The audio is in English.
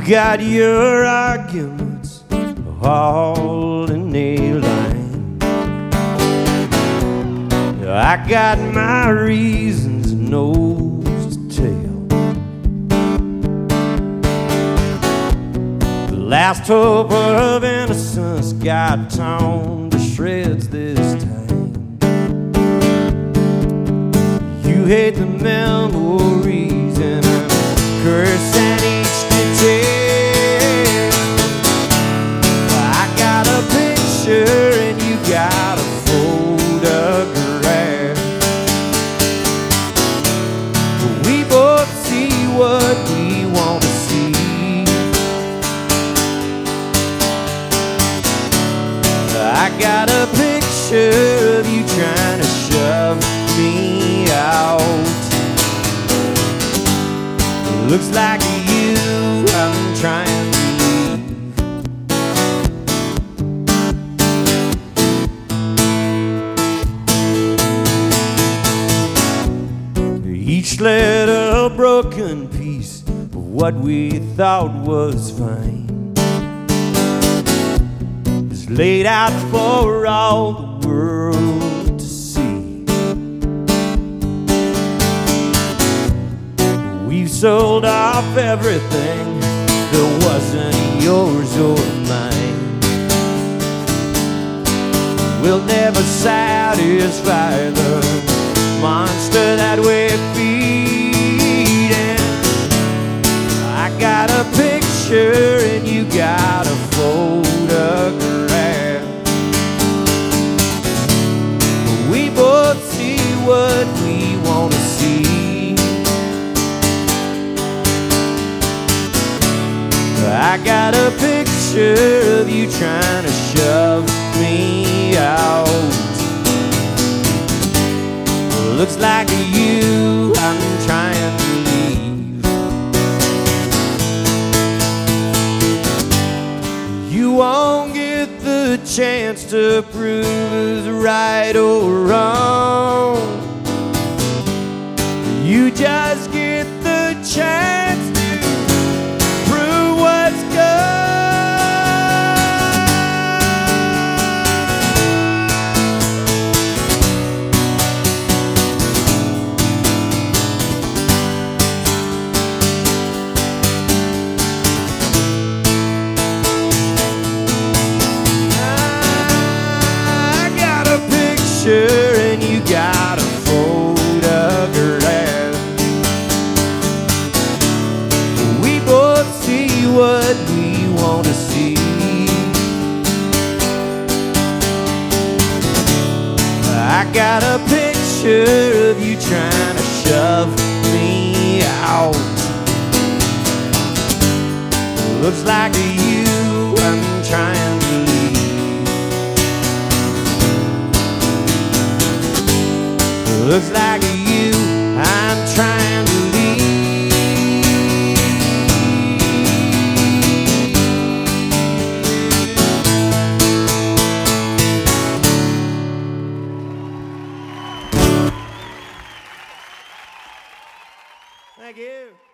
You got your arguments all in a line. I got my reasons, nose to tail. The last hope of innocence got torn to shreds this time. You hate the memories and I'm cursing each detail. I got a picture and you got a photograph. We both see what we want to see. I got a picture of you trying to shove me out. Looks like you, I'm trying to leave. Each letter a broken piece of what we thought was fine. It's laid out for all the world to see. We've sold off everything that wasn't yours or mine. We'll never satisfy the monster that we're feeding. I got a picture and you got a photograph. We both see what we want to see. I got a picture of you trying to shove me out. Looks like you, I'm trying to leave. You won't get the chance to prove it's right or wrong. You just get the chance to prove what's good. And you got a photograph. We both see what we want to see. I got a picture of you trying to shove me out. Looks like you, I'm trying to leave. Looks like you, I'm trying to leave. Thank you.